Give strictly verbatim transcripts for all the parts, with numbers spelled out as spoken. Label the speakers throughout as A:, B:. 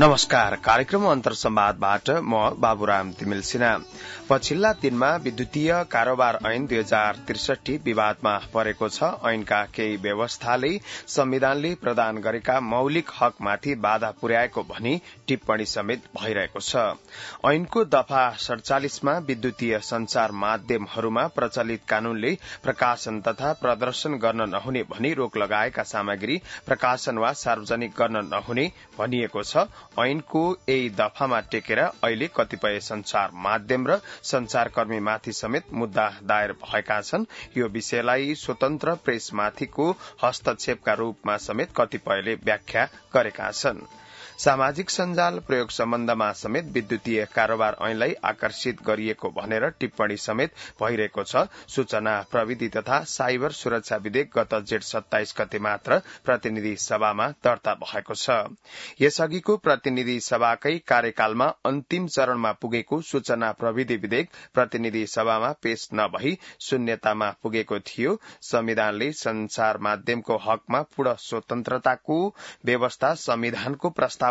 A: नमस्कार। कार्यक्रम अन्तर संवादबाट म बाबुराम तिमिल सिन्हा। पछिल्ला दिनमा विद्युतीय कारोबार ऐन दुई हजार त्रिसठी विवादमा परेको छ। ऐनका केही व्यवस्थाले संविधानले प्रदान गरेका मौलिक हकमाथि बाधा पुर्याएको भनी टिप्पणी समेत भइरहेको छ। ऐनको दफा सड़चालिसमा विद्युतीय संचार माध्यमहरूमा प्रचलित कानूनले प्रकाशन तथा प्रदर्शन गर्न नहुने भनी रोक लगाएका सामग्री प्रकाशन वा सार्वजनिक गर्न नहुने भनिएको छ। ऐनको यही दफामा टेकेर अहिले कतिपय संचार माध्यम र संचारकर्मीमाथि समेत मुद्दा दायर भएका छन्। यो विषयलाई स्वतन्त्र प्रेसमाथिको हस्तक्षेपका रूपमा समेत कतिपयले व्याख्या गरेका छन्। सामाजिक सञ्जाल प्रयोग सम्बन्धमा समेत विद्युतीय कारोबार ऐनलाई आकर्षित गरिएको भनेर टिप्पणी समेत भइरहेको छ। सूचना प्रविधि तथा साइबर सुरक्षा विधेयक गत जेठ सत्ताइस गते मात्र प्रतिनिधि सभामा दर्ता भएको छ। यसअघिको प्रतिनिधि सभाकै कार्यकालमा अन्तिम चरणमा पुगेको सूचना प्रविधि विधेयक प्रतिनिधि सभामा पेश नभई शून्यतामा पुगेको थियो। संविधानले संचार माध्यमको हकमा पूर्ण स्वतन्त्रताको व्यवस्था संविधानको प्रस्तावनामा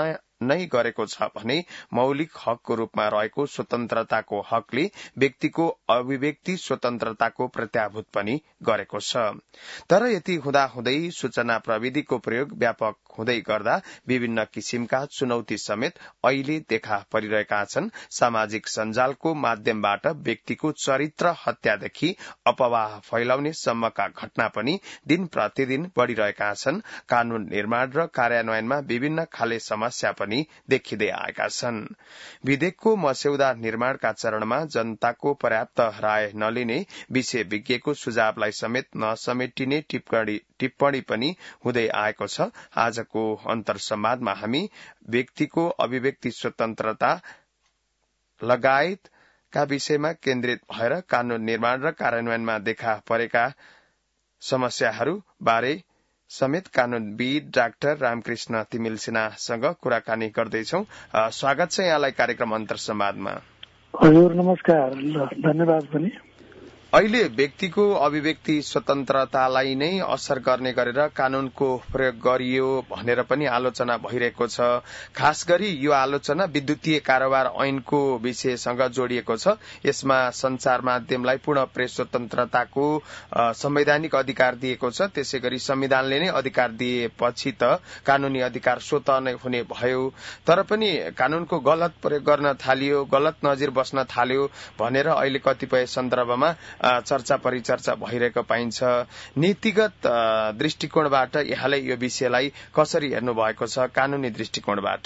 A: नै गरेको छ भने मौलिक हकको रूपमा रहेको स्वतन्त्रताको हकले व्यक्तिको अभिव्यक्ति स्वतन्त्रताको प्रत्याभूत पनि गरेको छ। तर यति हुँदाहुँदै सूचना प्रविधिको प्रयोग व्यापक हुँदै गर्दा विभिन्न किसिमका चुनौती समेत अहिले देखा परिरहेका छन्। सामाजिक सञ्जालको माध्यमबाट व्यक्तिको चरित्र हत्यादेखि अपवाह फैलाउने सम्मका घटना पनि दिन प्रतिदिन बढ़िरहेका छन्। कानून निर्माण र कार्यान्वयनमा विभिन्न खाले समस्या पनि देखिँदै आएका छन्। विधेयकको मस्यौदा निर्माणका चरणमा जनताको पर्याप्त राय नलिने, विषय विज्ञको सुझावलाई समेत नसमेटिने टिप्पणी टिप्पणी पनि हुँदै आएको छ। आजको अन्तर संवादमा हामी व्यक्तिको अभिव्यक्ति स्वतन्त्रता लगायतका विषयमा केन्द्रित भएर कानून निर्माण र कार्यान्वयनमा देखा परेका समस्याहरू बारे समेत कानूनविद डाक्टर रामकृष्ण तिमिल सिन्हासँग कुराकानी गर्दैछौ। स्वागत छ यहाँलाई कार्यक्रम अन्तर संवादमा।
B: हजुर नमस्कार, धन्यवाद पनि।
A: अहिले व्यक्तिको अभिव्यक्ति स्वतन्त्रतालाई नै असर गर्ने गरेर कानूनको प्रयोग गरियो भनेर पनि आलोचना भइरहेको छ। खास गरी यो आलोचना विद्युतीय कारोबार ऐनको विषयसँग जोडिएको छ। यसमा संचार माध्यमलाई पूर्ण प्रेस स्वतन्त्रताको संवैधानिक अधिकार दिएको छ। त्यसै गरी संविधानले नै अधिकार दिएपछि त कानूनी अधिकार स्वतः नै हुने भयो। तर पनि कानूनको गलत प्रयोग गर्न थालियो, गलत नजिर बस्न थाल्यो भनेर अहिले कतिपय सन्दर्भमा चर्चा परिचर्चा भइरहेको पाइन्छ। नीतिगत दृष्टिकोणबाट यहाँले यो विषयलाई कसरी हेर्नु भएको छ कानूनी दृष्टिकोणबाट?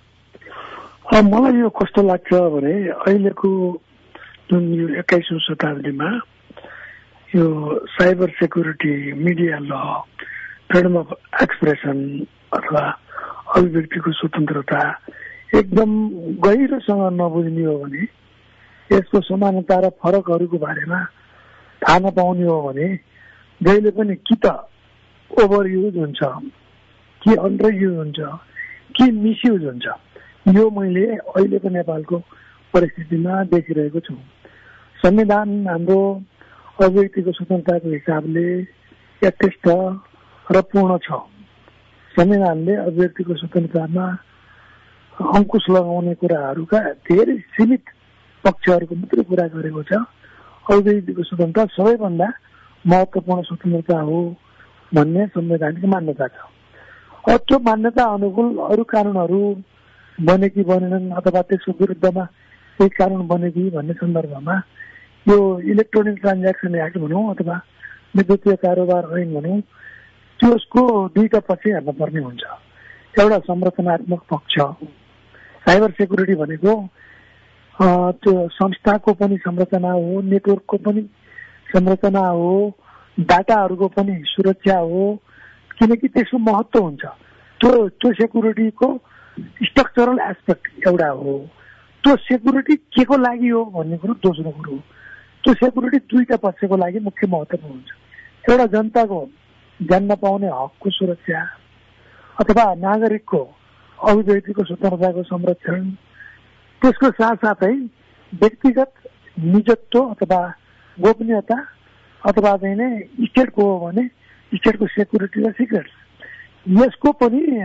B: मलाई यो कस्तो लाग्छ भने अहिलेको जुन यो एक्काइसौं शताब्दीमा यो cyber security, media law, freedom of expression अथवा अभिव्यक्तिको स्वतन्त्रता एकदम गहिरोसँग नबुझ्ने हो भने, यसको समानता र फरकहरूको बारेमा थाहा नपाउने हो भने जहिले पनि कि त ओभर युज हुन्छ, कि अन्डर युज हुन्छ, कि मिसयुज हुन्छ। यो मैले अहिलेको नेपालको परिस्थितिमा देखिरहेको छु। संविधान हाम्रो अभिव्यक्तिको स्वतन्त्रताको हिसाबले यथेष्ट र पूर्ण छ। संविधानले अभिव्यक्तिको स्वतन्त्रतामा अंकुश लगाउने कुराहरूका धेरै सीमित पक्षहरूको मात्रै कुरा गरेको छ। अभिव्यक्तिको स्वतन्त्रता सबैभन्दा महत्वपूर्ण स्वतन्त्रता हो भन्ने संवैधानिक मान्यता छ। अब त्यो मान्यता अनुकूल अरू कानूनहरू बने कि बनेनन् अथवा त्यसको विरुद्धमा केही कानून बने कि भन्ने सन्दर्भमा यो इलेक्ट्रोनिक ट्रान्ज्याक्सन एक्ट भनौँ अथवा विद्युतीय कारोबार ऐन भनौँ, त्यसको दुईटा पक्ष हेर्न पर्ने हुन्छ। एउटा संरचनात्मक पक्ष, साइबर सेक्युरिटी भनेको त्यो संस्थाको पनि संरचना हो, नेटवर्कको पनि संरचना हो, डाटाहरूको पनि सुरक्षा हो, किनकि त्यसको महत्व हुन्छ। त्यो त्यो सेक्युरिटीको स्ट्रक्चरल एस्पेक्ट एउटा हो। त्यो सेक्युरिटी के को लागि हो भन्ने कुरो दोस्रो कुरो हो। त्यो सेक्युरिटी दुईटा पक्षको लागि मुख्य महत्त्वपूर्ण हुन्छ। एउटा जनताको जान्न पाउने हकको सुरक्षा अथवा नागरिकको अभिव्यक्तिको स्वतन्त्रताको संरक्षण, त्यसको साथसाथै व्यक्तिगत निजत्व अथवा गोपनीयता अथवा चाहिँ नै स्टेटको हो भने स्टेटको सेक्युरिटी र सिक्रेट्स, यसको पनि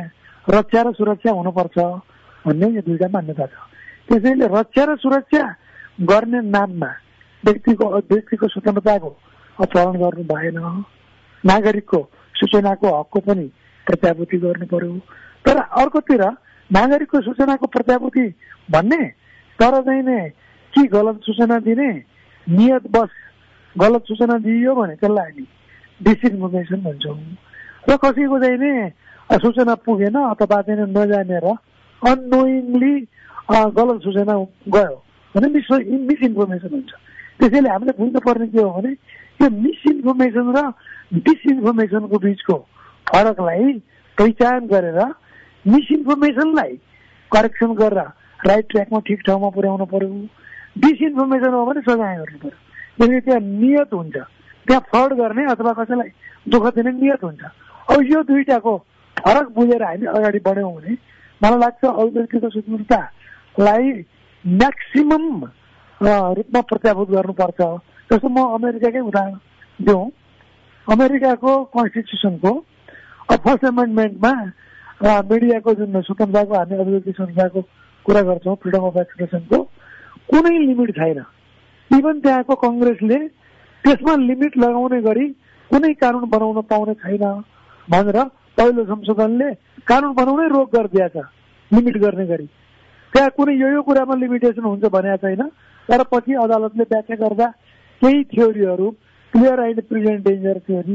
B: रक्षा र सुरक्षा हुनुपर्छ भन्ने यो दुईटा मान्यता छ। त्यसैले रक्षा र सुरक्षा गर्ने नाममा व्यक्तिको व्यक्तिको स्वतन्त्रताको अपहरण गर्नु भएन, नागरिकको सूचनाको हकको पनि प्रत्याभूति गर्नु पर्यो। तर अर्कोतिर नागरिकको सूचनाको प्रत्याभूति भन्ने तर चाहिँ नि कि गलत सूचना दिने नियत बस गलत सूचना दिइयो भने त्यसलाई हामी डिसइन्फर्मेसन भन्छौँ। र कसैको चाहिँ नि सूचना पुगेन अथवा चाहिँ नजानेर अननोइङली गलत सूचना गयो भने मिस मिसइन्फर्मेसन हुन्छ। त्यसैले हामीले बुझ्नुपर्ने के हो भने यो मिसइन्फर्मेसन र डिसइन्फर्मेसनको बिचको फरकलाई पहिचान गरेर मिसइन्फर्मेसनलाई करेक्सन गरेर राइट ट्र्याकमा ठिक ठाउँमा पुर्याउनु पर्यो। डिसइन्फर्मेसन हो भने सजाय गर्नु पर्यो। किनकि त्यहाँ नियत हुन्छ, त्यहाँ फ्रड गर्ने अथवा कसैलाई दुःख दिने नियत हुन्छ। अब यो दुईटाको फरक बुझेर हामी अगाडि बढ्यौँ भने मलाई लाग्छ अभिव्यक्तिको स्वतन्त्रतालाई म्याक्सिमम रूपमा प्रत्याभूत गर्नुपर्छ। जस्तो म अमेरिकाकै उदाहरण दिउँ, अमेरिकाको कन्स्टिट्युसनको फर्स्ट एमेन्डमेन्टमा मिडियाको जुन स्वतन्त्रताको हामी अभिव्यक्ति स्वतन्त्रताको कुरा गर्छौँ, फ्रिडम अफ एक्सप्रेसनको कुनै लिमिट छैन। इभन त्यहाँको कङ्ग्रेसले त्यसमा लिमिट लगाउने गरी कुनै कानुन बनाउन पाउने छैन भनेर पहिलो संशोधनले कानुन बनाउनै रोक गरिदिएछ लिमिट गर्ने गरी। त्यहाँ कुनै यो यो कुरामा लिमिटेसन हुन्छ भनेको छैन। तर पछि अदालतले व्याख्या गर्दा केही थ्योरीहरू clear and present danger theory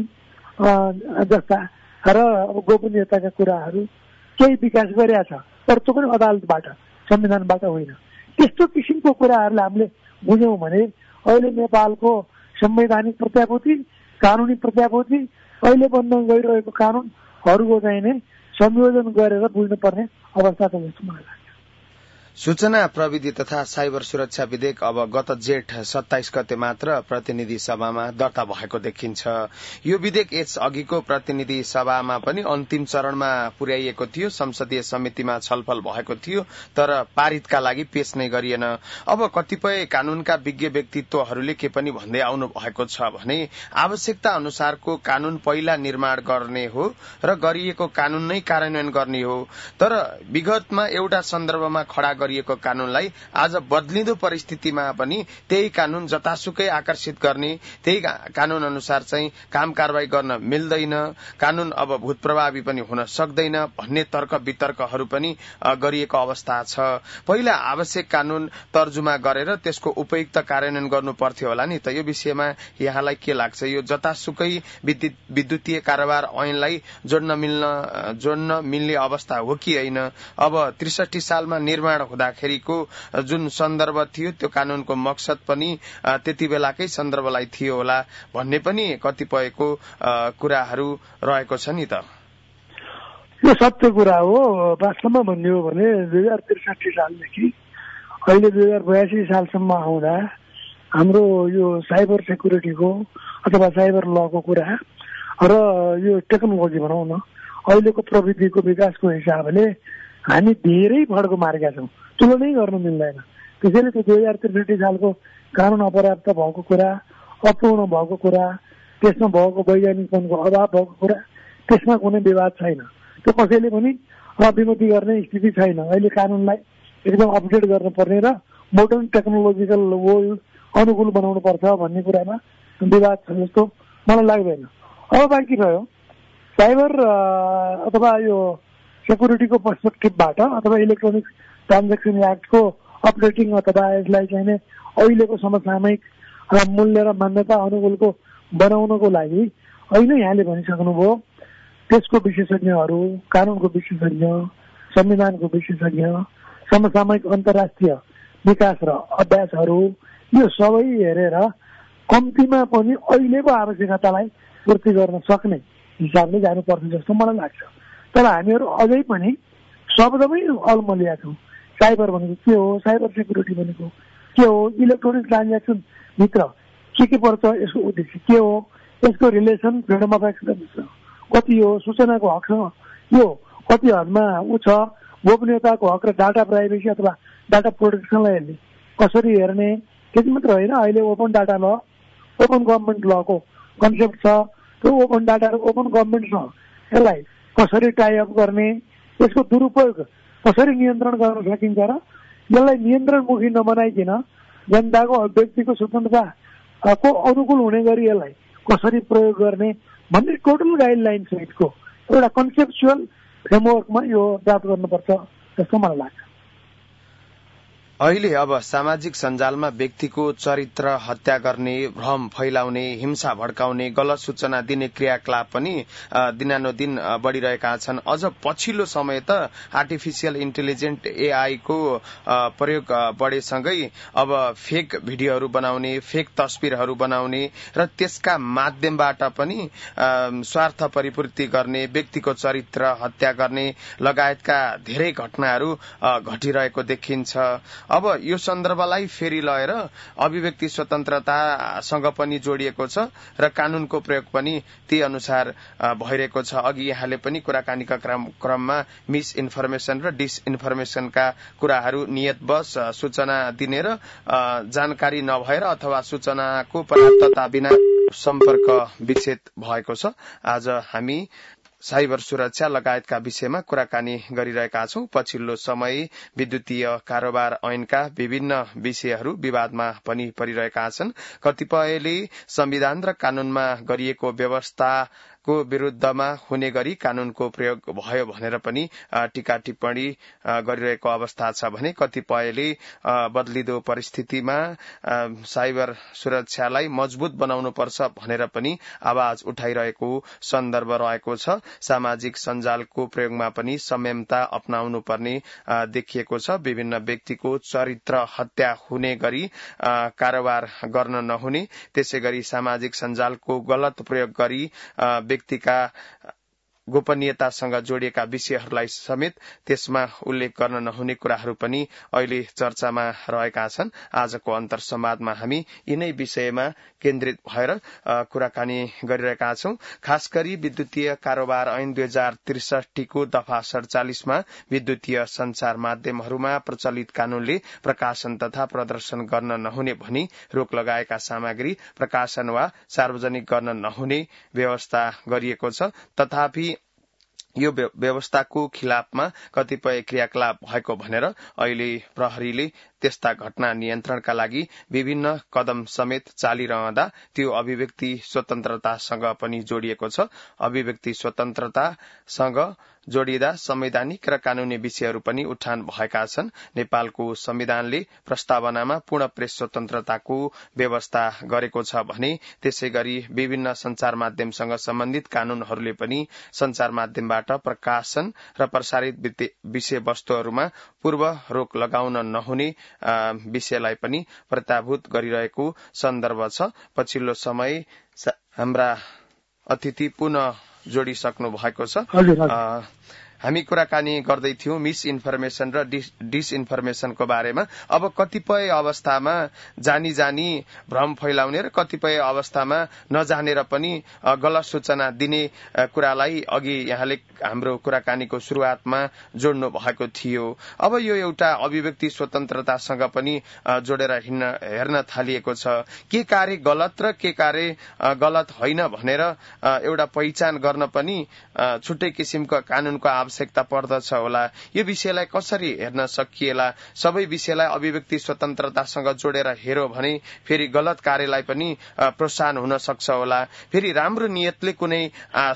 B: जस्ता र गोपनीयताका कुराहरू केही विकास गरेका छ, तर त्यो पनि अदालतबाट संविधानबाट होइन। त्यस्तो किसिमको कुराहरूलाई हामीले बुझ्यौँ भने अहिले नेपालको संवैधानिक प्रत्याभूति, कानुनी प्रत्याभूति, अहिले बन्न गइरहेको कानुनहरूको चाहिँ नै संयोजन गरेर बुझ्नुपर्ने अवस्था छ जस्तो मलाई लाग्छ।
A: सूचना प्रविधि तथा साइबर सुरक्षा विधेयक अब गत जेठ सत्ताइस गते मात्र प्रतिनिधि सभामा दर्ता भएको देखिन्छ। यो विधेयक यस अघिको प्रतिनिधि सभामा पनि अन्तिम चरणमा पुर्याइएको थियो, संसदीय समितिमा छलफल भएको थियो, तर पारितका लागि पेश नै गरिएन। अब कतिपय कानूनका विज्ञ व्यक्तित्वहरूले के पनि भन्दै आउनु भएको छ भने आवश्यकता अनुसारको कानून पहिला निर्माण गर्ने हो र गरिएको कानून नै कार्यान्वयन गर्ने हो। तर विगतमा एउटा सन्दर्भमा खड़ा गरिएको कानूनलाई आज बदलिँदो परिस्थितिमा पनि त्यही कानून जतासुकै आकर्षित गर्ने, त्यही कानून अनुसार चाहिँ काम कारवाही गर्न मिल्दैन, कानून अब भूत प्रभावी पनि हुन सक्दैन भन्ने तर्क वितर्कहरू पनि गरिएको अवस्था छ। पहिला आवश्यक कानून तर्जुमा गरेर त्यसको उपयुक्त कार्यान्वयन गर्नु पर्थ्यो होला नि त। यो विषयमा यहाँलाई के लाग्छ? यो जतासुकै विद्युतीय कारोबार ऐनलाई जोड्न मिल्न जोड्न मिल्ने अवस्था हो कि होइन? अब त्रिसठी सालमा निर्माण हुँदाखेरिको जुन सन्दर्भ थियो त्यो कानूनको मकसद पनि त्यति बेलाकै सन्दर्भलाई थियो होला भन्ने पनि कतिपयको कुराहरू रहेको छ नि त।
B: यो सत्य कुरा हो। वास्तवमा भन्ने हो भने दुई हजार त्रिसठी सालदेखि अहिले दुई हजार बयासी सालसम्म आउँदा हाम्रो यो साइबर सेक्युरिटीको अथवा साइबर लको कुरा र यो टेक्नोलोजी भनौँ न अहिलेको प्रविधिको विकासको हिसाबले हामी धेरै फड्को मारेका छौँ, तुलनै गर्न मिल्दैन। त्यसैले त्यो दुई हजार त्रिसठी सालको कानुन अपर्याप्त भएको कुरा, अपूर्ण भएको कुरा, त्यसमा भएको वैज्ञानिकपनको अभाव भएको कुरा, त्यसमा कुनै विवाद छैन। त्यो कसैले पनि विमति गर्ने स्थिति छैन। अहिले कानुनलाई एकदम अपडेट गर्नुपर्ने र मोडर्न टेक्नोलोजिकल वर्ल्ड अनुकूल बनाउनु पर्छ भन्ने कुरामा विवाद छ जस्तो मलाई लाग्दैन। अब बाँकी रह्यो साइबर अथवा यो सेक्युरिटीको पर्सपेक्टिभबाट अथवा इलेक्ट्रोनिक ट्रान्जेक्सन एक्टको अपडेटिङ अथवा यसलाई चाहिँ अहिलेको समसामयिक मूल्य र मान्यता अनुकूलको बनाउनको लागि अहिले यहाँले भनिसक्नुभयो त्यसको विशेषज्ञहरू, कानुनको विशेषज्ञ, संविधानको विशेषज्ञ, समसामयिक अन्तर्राष्ट्रिय विकास र अभ्यासहरू यो सबै हेरेर कम्तीमा पनि अहिलेको आवश्यकतालाई पूर्ति गर्न सक्ने हिसाबले जानुपर्छ जस्तो मलाई लाग्छ। तर हामीहरू अझै पनि शब्दमै अलमलिया छौँ। साइबर भनेको के हो, साइबर सेक्युरिटी भनेको के हो, इलेक्ट्रोनिक ट्रान्जेक्सन भित्र के के पर्छ, यसको उद्देश्य के हो, यसको रिलेसन फ्रिडम अफ एक्सप्रेसन कति हो, सूचनाको हकसँग यो कति हदमा ऊ छ, गोपनीयताको हक र डाटा प्राइभेसी अथवा डाटा प्रोटेक्सनलाई हेर्ने कसरी हेर्ने, त्यति मात्र होइन। अहिले open data law, open government लको कन्सेप्ट छ। त्यो ओपन डाटा र ओपन गभर्मेन्टसँग यसलाई कसरी टाइअप गर्ने, यसको दुरुपयोग कसरी नियन्त्रण गर्न सकिन्छ र यसलाई नियन्त्रणमुखी नबनाइकन जनताको व्यक्तिको स्वतन्त्रताको अनुकूल हुने गरी यसलाई कसरी प्रयोग गर्ने भन्ने टोटल गाइडलाइन सहितको एउटा कन्सेप्चुअल फ्रेमवर्कमा यो ड्राफ्ट गर्नुपर्छ जस्तो मलाई लाग्छ।
A: अहिले अब सामाजिक सञ्जालमा व्यक्तिको चरित्र हत्या गर्ने, भ्रम फैलाउने, हिंसा भड्काउने, गलत सूचना दिने क्रियाकलाप पनि दिनानुदिन बढ़िरहेका छन्। अझ पछिल्लो समय त आर्टिफिशियल इन्टेलिजेन्ट एआई को प्रयोग बढेसँगै अब फेक भिडियोहरू बनाउने, फेक तस्बिरहरू बनाउने र त्यसका माध्यमबाट पनि स्वार्थ परिपूर्ति गर्ने, व्यक्तिको चरित्र हत्या गर्ने लगायतका धेरै घटनाहरू घटिरहेको देखिन्छ। अब यो सन्दर्भलाई फेरि लगेर अभिव्यक्ति स्वतन्त्रतासँग पनि जोडिएको छ र कानूनको प्रयोग पनि त्यही अनुसार भइरहेको छ। अघि यहाँले पनि कुराकानीका क्रममा मिस इन्फर्मेसन र डिसइन्फर्मेसनका कुराहरू नियतवश सूचना दिने र जानकारी नभएर अथवा सूचनाको पर्याप्तता बिना सम्पर्क विच्छेद भएको छ। आज हामी साइबर सुरक्षा लगायतका विषयमा कुराकानी गरिरहेका छौं। पछिल्लो समय विद्युतीय कारोबार ऐनका विभिन्न विषयहरू विवादमा पनि परिरहेका छन्। कतिपयले संविधान र कानूनमा गरिएको व्यवस्था को विरुद्धमा हुने गरी कानूनको प्रयोग भयो भनेर पनि टीका टिप्पणी गरिरहेको अवस्था छ भने कतिपयले बदलिदो परिस्थितिमा साइबर सुरक्षालाई मजबुत बनाउनुपर्छ भनेर पनि आवाज उठाइरहेको सन्दर्भ रहेको छ। सामाजिक सञ्जालको प्रयोगमा पनि संयमता अपनाउनु पर्ने देखिएको छ। विभिन्न व्यक्तिको चरित्र हत्या हुने गरी कारोबार गर्न नहुने, त्यसैगरी सामाजिक सञ्जालको गलत प्रयोग गरी व्यक्तिका गोपनीयतासँग जोडिएका विषयहरूलाई समेत त्यसमा उल्लेख गर्न नहुने कुराहरू पनि अहिले चर्चामा रहेका छन्। आजको अन्तर संवादमा हामी यिनै विषयमा केन्द्रित भएर कुराकानी गरिरहेका छौं। खास गरी विद्युतीय कारोबार ऐन दुई हजार त्रिसठीको दफा सडचालिसमा विद्युतीय संचार माध्यमहरूमा प्रचलित कानूनले प्रकाशन तथा प्रदर्शन गर्न नहुने भनी रोक लगाएका सामग्री प्रकाशन वा सार्वजनिक गर्न नहुने व्यवस्था गरिएको छ। तथापि यो व्यवस्थाको खिलाफमा कतिपय क्रियाकलाप भएको भनेर अहिले प्रहरीले त्यस्ता घटना नियन्त्रणका लागि विभिन्न कदम समेत चालिरहँदा त्यो अभिव्यक्ति स्वतन्त्रतासँग पनि जोडिएको छ। अभिव्यक्ति स्वतन्त्रतासँग जोडिँदा संवैधानिक र कानूनी विषयहरू पनि उठान भएका छन्। नेपालको संविधानले प्रस्तावनामा पूर्ण प्रेस स्वतन्त्रताको व्यवस्था गरेको छ भने त्यसैगरी विभिन्न संचार माध्यमसँग सम्बन्धित कानूनहरूले पनि संचार माध्यमबाट प्रकाशन र प्रसारित विषयवस्तुहरूमा पूर्व रोक लगाउन नहुने विषयलाई पनि प्रत्याभूत गरिरहेको सन्दर्भ छ। पछिल्लो समय हाम्रा अतिथि पुनः जोडिसक्नु भएको छ। हामी कुराकानी गर्दै थियौं मिस इन्फर्मेसन र डिसइन्फर्मेसनको बारेमा। अब कतिपय अवस्थामा जानी जानी भ्रम फैलाउने र कतिपय अवस्थामा नजानेर पनि गलत सूचना दिने कुरालाई अघि यहाँले हाम्रो कुराकानीको शुरूआतमा जोड्नु भएको थियो। अब यो एउटा अभिव्यक्ति स्वतन्त्रतासँग पनि जोडेर हिँड्न हेर्न थालिएको छ। के कार्य गलत र के कार्य गलत होइन भनेर एउटा पहिचान गर्न पनि छुट्टै किसिमको कानूनको आवश्यकता पर्दछ होला। यो विषयलाई कसरी हेर्न सकिएला? सबै विषयलाई अभिव्यक्ति स्वतन्त्रतासँग जोडेर हेर्यो भने फेरि गलत कार्यलाई पनि प्रोत्साहन हुन सक्छ होला। फेरि राम्रो नियतले कुनै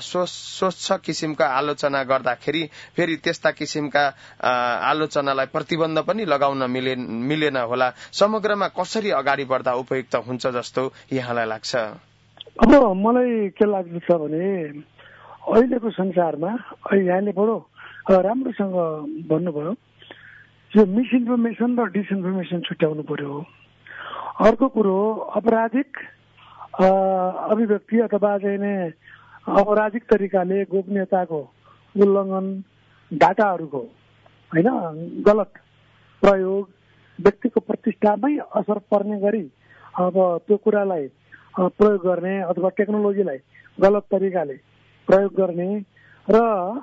A: स्वच्छ किसिमका आलोचना गर्दाखेरि फेरि त्यस्ता किसिमका आलोचनालाई प्रतिबन्ध पनि लगाउन मिलेन होला। समग्रमा कसरी अगाडि बढ्दा उपयुक्त हुन्छ जस्तो यहाँलाई लाग्छ?
B: अब मलाई के लाग्छ भने अहिलेको संसारमा यहाँले बडो राम्रोसँग भन्नुभयो, यो मिसइन्फर्मेसन र डिसइन्फर्मेसन छुट्याउनु पर्यो। अर्को कुरो आपराधिक अभिव्यक्ति अथवा चाहिँ अपराधिक तरिकाले गोपनीयताको उल्लङ्घन, डाटाहरूको होइन गलत प्रयोग, व्यक्तिको प्रतिष्ठामै असर पर्ने गरी अब त्यो कुरालाई प्रयोग गर्ने अथवा टेक्नोलोजीलाई गलत तरिकाले प्रयोग गर्ने र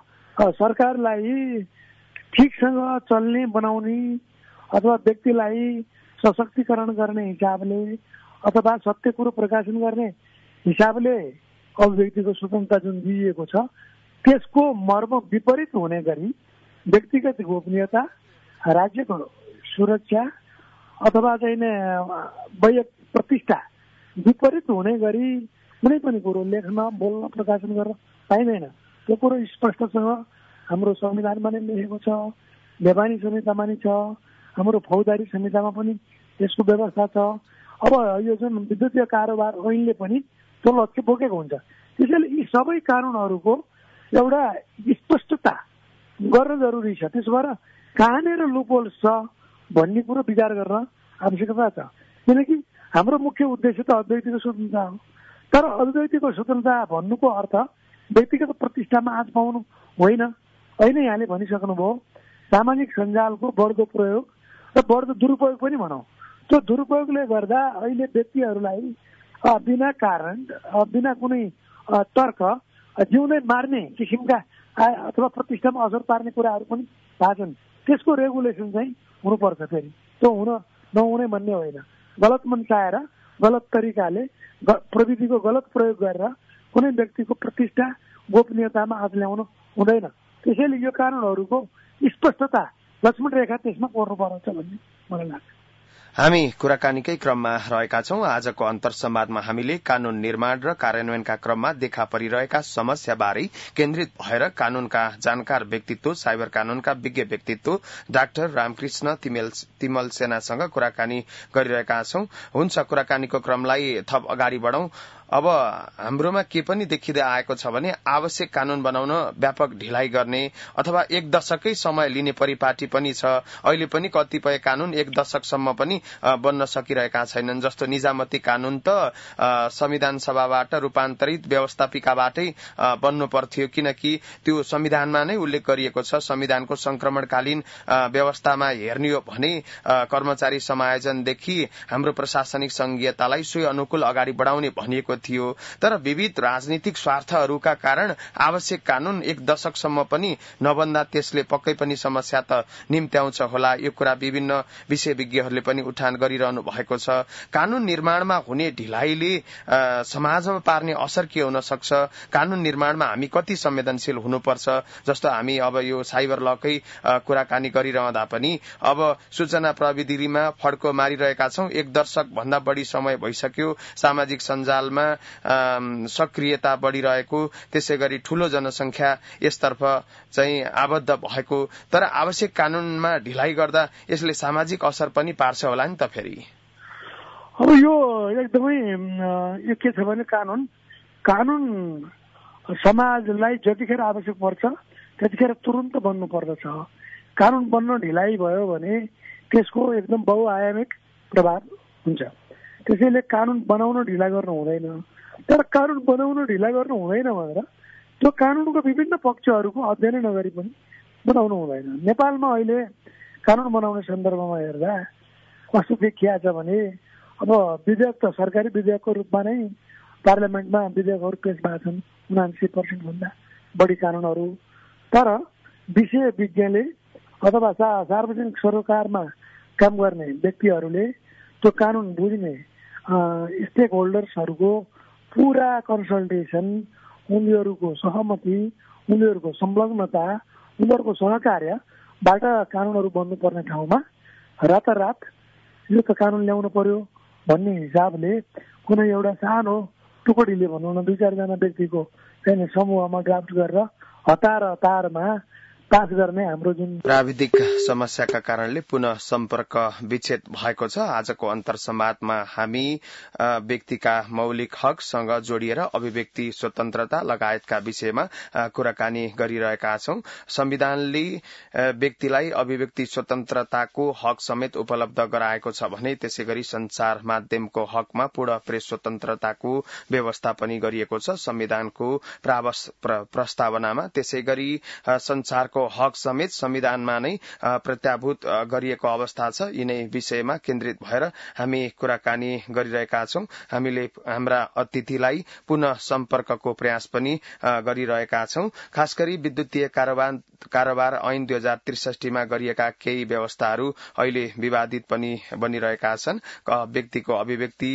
B: सरकारलाई ठिकसँग चल्ने बनाउने अथवा व्यक्तिलाई सशक्तिकरण गर्ने हिसाबले अथवा सत्य कुरो प्रकाशन गर्ने हिसाबले अभिव्यक्तिको स्वतन्त्रता जुन दिइएको छ त्यसको मर्म विपरीत हुने गरी व्यक्तिगत गोपनीयता, राज्यको सुरक्षा अथवा चाहिँ वैयक्तिक प्रतिष्ठा विपरीत हुने गरी कुनै पनि कुरो लेख्न, बोल्न, प्रकाशन गर्न पाइँदैन। त्यो कुरो स्पष्टसँग हाम्रो संविधानमा नै लेखेको छ, देवानी संहितामा नि छ, हाम्रो फौजदारी संहितामा पनि यसको व्यवस्था छ। अब यो जुन विद्युतीय कारोबार ऐनले पनि त्यो लक्ष्य बोकेको हुन्छ। त्यसैले यी सबै कानुनहरूको एउटा स्पष्टता गर्न जरुरी छ। त्यसो भएर कहाँनिर लुपहोल्स छ भन्ने कुरो विचार गर्न आवश्यकता छ। किनकि हाम्रो मुख्य उद्देश्य त अद्वैतको स्वतन्त्रता हो। तर अद्वैतको स्वतन्त्रता भन्नुको अर्थ व्यक्तिगत प्रतिष्ठामा आँच पाउनु होइन। होइन, यहाँले भनिसक्नुभयो सामाजिक सञ्जालको बढ्दो प्रयोग र बढ्दो दुरुपयोग पनि भनौँ। त्यो दुरुपयोगले गर्दा अहिले व्यक्तिहरूलाई बिना कारण, बिना कुनै तर्क जिउँदै मार्ने किसिमका अथवा प्रतिष्ठामा असर पार्ने कुराहरू पनि भएको छन्। त्यसको रेगुलेसन चाहिँ हुनुपर्छ। फेरि त्यो हुन नहुने भन्ने होइन। गलत मनसाएर गलत तरिकाले प्रविधिको गलत प्रयोग गरेर कुनै व्यक्तिको प्रतिष्ठा, गोपनीयतामा आँच ल्याउनु हुँदैन। त्यसैले यो कानुनहरूको स्पष्टता, लक्ष्मण रेखा त्यसमा कोर्नुपर्छ भन्ने मलाई लाग्छ।
A: हामी कुराकानीकै क्रममा रहेका छौं। आजको अन्तर संवादमा हामीले कानून निर्माण र कार्यान्वयनका क्रममा देखा परिरहेका समस्याबारे केन्द्रित भएर कानूनका जानकार व्यक्तित्व, साइबर कानूनका विज्ञ व्यक्तित्व डाक्टर रामकृष्ण तिमल सेनासँग कुराकानी गरिरहेका छौं। हुन्छ, कुराकानीको क्रमलाई थप अगाडि बढौं। अब हाम्रोमा के पनि देखिँदै आएको छ भने आवश्यक कानून बनाउन व्यापक ढिलाइ गर्ने अथवा एक दशकै समय लिने परिपाटी पनि छ। अहिले पनि कतिपय कानून एक दशकसम्म पनि बन्न सकिरहेका छैनन्। जस्तो निजामती कानून त संविधान सभाबाट रूपान्तरित व्यवस्थापिकाबाटै बन्नु पर्थ्यो, किनकि त्यो संविधानमा नै उल्लेख गरिएको छ। संविधानको संक्रमणकालीन व्यवस्थामा हेर्ने हो भने कर्मचारी समायोजनदेखि हाम्रो प्रशासनिक संघीयतालाई सोही अनुकूल अगाडि बढाउने भनिएको थियो। तर विविध राजनीतिक स्वार्थहरूका कारण आवश्यक कानून एक दशकसम्म पनि नबन्दा त्यसले पक्कै पनि समस्या त निम्त्याउँछ होला। यो कुरा विभिन्न विषय विज्ञहरूले पनि उठान गरिरहनु भएको छ। कानून निर्माणमा हुने ढिलाइले समाजमा पार्ने असर के हुन सक्छ? कानून निर्माणमा हामी कति संवेदनशील हुनुपर्छ? जस्तो हामी अब यो साइबर लकै कुराकानी गरिरहँदा पनि अब सूचना प्रविधिमा फड्को मारिरहेका छौं। एक दशक भन्दा बढ़ी समय भइसक्यो। सामाजिक सञ्जालमा सक्रियता बढ़िरहेको, त्यसै गरी ठूलो जनसंख्या यसतर्फ चाहिँ आबद्ध भएको। तर आवश्यक कानूनमा ढिलाइ गर्दा यसले सामाजिक असर पनि पार्छ होला नि त फेरि।
B: अब यो एकदमै यो के छ भने कानून कानून समाजलाई जतिखेर आवश्यक पर्छ त्यतिखेर तुरुन्त बन्नु पर्दछ। कानून बन्न ढिलाइ भयो भने त्यसको एकदम बहुआयामिक प्रभाव हुन्छ। त्यसैले कानून बनाउन ढिला गर्नु हुँदैन। तर कानून बनाउन ढिला गर्नु हुँदैन भनेर त्यो कानूनको विभिन्न पक्षहरूको अध्ययन नगरी पनि बनाउनु हुँदैन। नेपालमा अहिले कानून बनाउने सन्दर्भमा हेर्दा कस्तो देखिया छ भने अब विधेयक त सरकारी विधेयकको रूपमा नै पार्लियामेन्टमा विधेयकहरू पेश भएको छन्, उनासी पर्सेन्ट भन्दा बढी कानूनहरू। तर विषय विज्ञले अथवा सार्वजनिक सरोकारमा काम गर्ने व्यक्तिहरूले त्यो कानून बुझ्ने स्टेक होल्डर्सहरूको पुरा कन्सल्टेसन, उनीहरूको सहमति, उनीहरूको संलग्नता, उनीहरूको सहकार्यबाट कानूनहरू बन्नुपर्ने ठाउँमा रातारात यो त कानून ल्याउनु पर्यो भन्ने हिसाबले कुनै एउटा सानो टुकडीले भनौँ न दुई चारजना व्यक्तिको चाहिँ समूहमा ड्राफ्ट गरेर हतार हतारमा पास गर्ने हाम्रो जुन
A: प्राविधिक समस्याका कारणले पुनः सम्पर्क विच्छेद भएको छ। आजको अन्तर संवादमा हामी व्यक्तिका मौलिक हकसँग जोडिएर अभिव्यक्ति स्वतन्त्रता लगायतका विषयमा कुराकानी गरिरहेका छौं। संविधानले व्यक्तिलाई अभिव्यक्ति स्वतन्त्रताको हक समेत उपलब्ध गराएको छ भने त्यसै गरी संचार माध्यमको हकमा पूर्ण प्रेस स्वतन्त्रताको व्यवस्था पनि गरिएको छ संविधानको प्रस्तावनामा। त्यसै गरी संचार हक समेत संविधानमा नै प्रत्याभूत गरिएको अवस्था छ। यिनै विषयमा केन्द्रित भएर हामी कुराकानी गरिरहेका छौं। हामीले हाम्रा अतिथिलाई पुनः सम्पर्कको प्रयास पनि गरिरहेका छौं। खास गरी विद्युतीय कारोबार कारोबार ऐन दुई हजार त्रिसठीमा गरिएका केही व्यवस्थाहरू अहिले विवादित पनि बनिरहेका छन्। व्यक्तिको अभिव्यक्ति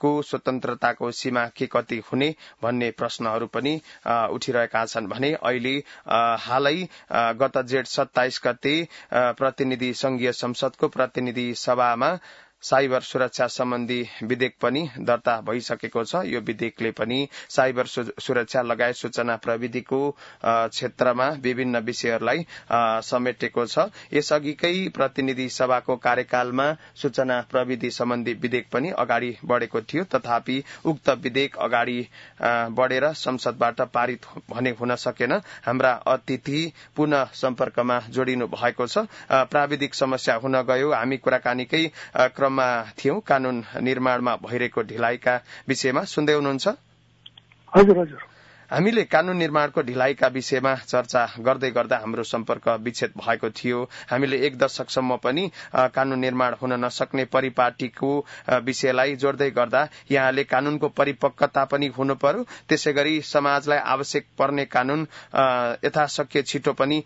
A: विधेयकको स्वतन्त्रताको सीमा के कति हुने भन्ने प्रश्नहरू पनि उठिरहेका छन् भने अहिले हालै गत जेठ सत्ताइस गते प्रतिनिधि संघीय संसदको प्रतिनिधि सभामा साइबर सुरक्षा सम्बन्धी विधेयक पनि दर्ता भइसकेको छ। यो विधेयकले पनि साइबर सुरक्षा लगायत सूचना प्रविधिको क्षेत्रमा विभिन्न विषयहरूलाई समेटेको छ। यसअघिकै प्रतिनिधि सभाको कार्यकालमा सूचना प्रविधि सम्बन्धी विधेयक पनि अगाडि बढेको थियो, तथापि उक्त विधेयक अगाडि बढेर संसदबाट पारित भने हुन सकेन। हाम्रा अतिथि पुनः सम्पर्कमा जोडिनु भएको छ। प्राविधिक समस्या हुन गयो। हामी कुराकानीकै क्रम थियौं। कानून निर्माणमा भइरहेको ढिलाइका विषयमा सुन्दै हुनुहुन्छ?
B: हजुर हजुर।
A: हामीले कानून निर्माणको ढिलाइका विषयमा चर्चा गर्दै गर्दा हाम्रो सम्पर्क विच्छेद भएको थियो। हामीले एक दशकसम्म पनि कानून निर्माण हुन नसक्ने परिपाटीको विषयलाई जोड्दै गर्दा यहाँले कानूनको परिपक्वता पनि हुनु पर्यो, त्यसै गरी समाजलाई आवश्यक पर्ने कानून यथाशक्य छिटो पनि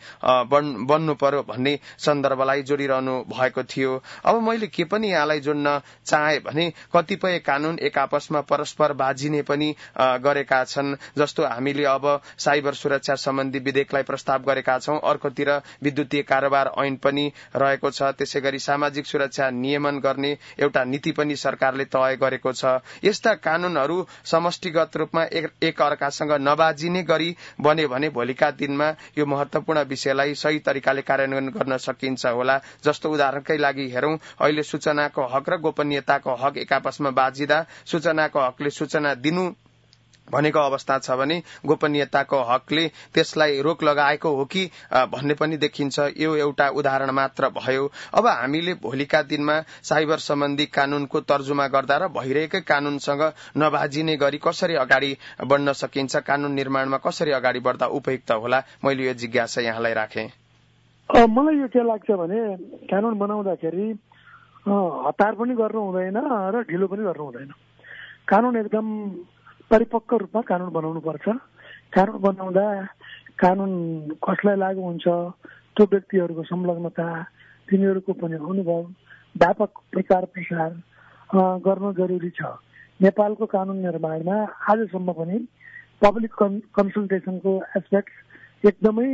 A: बन्नु पर्यो भन्ने सन्दर्भलाई जोडिरहनु भएको थियो। अब मैले के पनि यहाँलाई जोड्न चाहे भने कतिपय कानून एक आपसमा परस्पर बाजिने पनि गरेका छन्। जस्तो हामीले अब साइबर सुरक्षा सम्बन्धी विधेयकलाई प्रस्ताव गरेका छौं, अर्कोतिर विद्युतीय कारोबार ऐन पनि रहेको छ। त्यसै गरी सामाजिक सुरक्षा नियमन गर्ने एउटा नीति पनि सरकारले तय गरेको छ। यस्ता कानूनहरू समष्टिगत रूपमा एक अर्कासँग नबाजिने गरी बने भने भोलिका दिनमा यो महत्वपूर्ण विषयलाई सही तरिकाले कार्यान्वयन गर्न सकिन्छ होला। जस्तो उदाहरणकै लागि हेरौं, अहिले सूचनाको हक र गोपनीयताको हक एक आपसमा बाजिदा सूचनाको हकले सूचना दिनु भनेको अवस्था छ भने गोपनीयताको हकले त्यसलाई रोक लगाएको हो कि भन्ने पनि देखिन्छ। यो एउटा उदाहरण मात्र भयो। अब हामीले भोलिका दिनमा साइबर सम्बन्धी कानूनको तर्जुमा गर्दा र भइरहेकै कानूनसँग नबाजिने गरी कसरी अगाडि बढ्न सकिन्छ, कानून निर्माणमा कसरी अगाडि बढ्दा उपयुक्त होला, मैले यो जिज्ञासा यहाँलाई राखेँ।
B: मलाई यो के लाग्छ भने कानून बनाउँदाखेरि हतार पनि गर्नु हुँदैन र ढिलो पनि गर्नु हुँदैन। कानून एकदम परिपक्व रूपमा कानून बनाउनु पर्छ। कानून बनाउँदा कानून कसलाई लागू हुन्छ, त्यो व्यक्तिहरूको संलग्नता, तिनीहरूको पनि अनुभव, व्यापक प्रचार प्रसार गर्नु जरुरी छ। नेपालको कानून निर्माणमा आजसम्म पनि पब्लिक कन्सल्टेसनको एस्पेक्ट एकदमै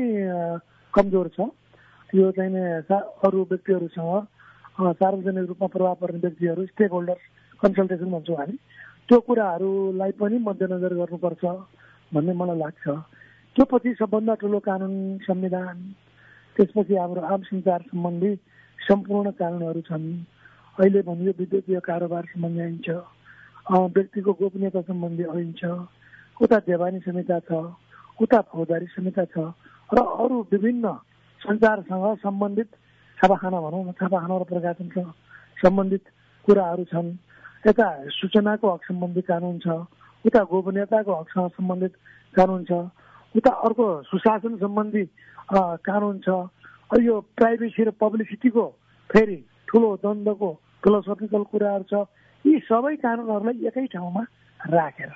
B: कमजोर छ। यो चाहिँ अरू व्यक्तिहरूसँग सार्वजनिक रूपमा प्रभाव पर्ने व्यक्तिहरू, स्टेक होल्डर्स कन्सल्टेसन भन्छौँ हामी, त्यो कुराहरूलाई पनि मध्यनजर गर्नुपर्छ भन्ने मलाई लाग्छ। त्यो पछि सबभन्दा ठुलो कानून संविधान, त्यसपछि हाम्रो आम सञ्चार सम्बन्धी सम्पूर्ण कानूनहरू छन्। अहिले भनियो विद्युतीय कारोबार सम्बन्धी ऐन छ, व्यक्तिको गोपनीयता सम्बन्धी ऐन छ, उता देवानी संहिता छ, उता फौजदारी संहिता छ र अरू विभिन्न सञ्चारसँग सम्बन्धित छापाखाना भनौँ न, छापाखाना र प्रकाशनसँग सम्बन्धित कुराहरू छन्। यता सूचनाको हक सम्बन्धी कानून छ, उता गोपनीयताको हकसँग सम्बन्धित कानून छ, उता अर्को सुशासन सम्बन्धी कानून छ। यो प्राइभेसी र पब्लिसिटीको फेरि ठुलो द्वन्द्वको फिलोसफिकल कुराहरू छ। यी सबै कानूनहरूलाई एकै ठाउँमा राखेर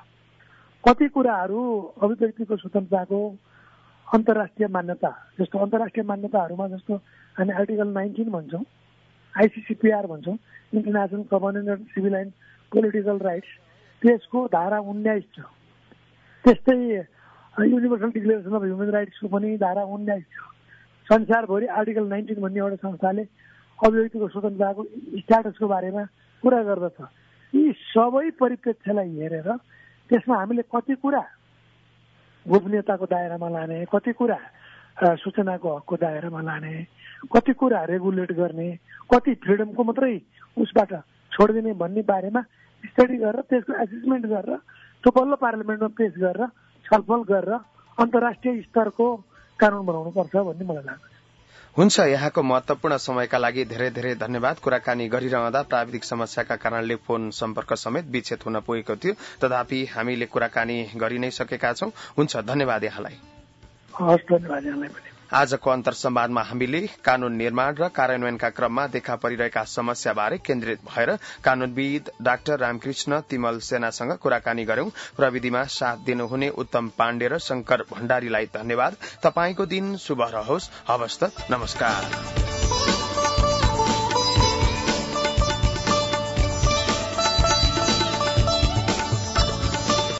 B: कति कुराहरू अभिव्यक्तिको स्वतन्त्रताको अन्तर्राष्ट्रिय मान्यता, जस्तो अन्तर्राष्ट्रिय मान्यताहरूमा जस्तो हामी आर्टिकल नाइन्टिन भन्छौँ, आइसिसिपिआर भन्छौँ, international covenant and civil and political rights, त्यसको धारा उन्नाइस छ। त्यस्तै युनिभर्सल डिक्लेरेसन अफ ह्युमन राइट्सको पनि धारा उन्नाइस छ। संसारभरि आर्टिकल नाइन्टिन भन्ने एउटा संस्थाले अभिव्यक्तिको स्वतन्त्रताको स्ट्याटसको बारेमा कुरा गर्दछ। यी सबै परिप्रेक्ष्यलाई हेरेर त्यसमा हामीले कति कुरा गोपनीयताको दायरामा लाने, कति कुरा सूचनाको हकको दायरामा लाने, कति कुरा रेगुलेट गर्ने, कति फ्रिडमको मात्रै उसबाट छोडिदिने भन्ने बारेमा स्टडी गरेर त्यसको एसेसमेन्ट गरेर त्यो बल्ल पार्लियामेन्टमा पेश गरेर छलफल गरेर अन्तर्राष्ट्रिय स्तरको कानून बनाउनु पर्छ भन्ने मलाई लाग्छ।
A: हुन्छ, यहाँको महत्वपूर्ण समयका लागि धेरै धेरै धन्यवाद। कुराकानी गरिरहँदा प्राविधिक समस्याका कारणले फोन सम्पर्क समेत विच्छेद हुन पुगेको थियो, तथापि हामीले कुराकानी गरि नै सकेका छौं। हुन्छ, धन्यवाद यहाँलाई।
B: हस्, धन्यवाद यहाँलाई पनि।
A: आजको अन्तर्संवादमा हामीले कानून निर्माण र कार्यान्वयनका क्रममा देखा परिरहेका समस्याबारे केन्द्रित भएर कानूनविद डाक्टर रामकृष्ण तिमल सेनासँग कुराकानी गर्यौं। प्रविधिमा साथ दिनुहुने उत्तम पाण्डे र शंकर भण्डारीलाई धन्यवाद। तपाईंको दिन शुभ रहोस्। हवस् त, नमस्कार।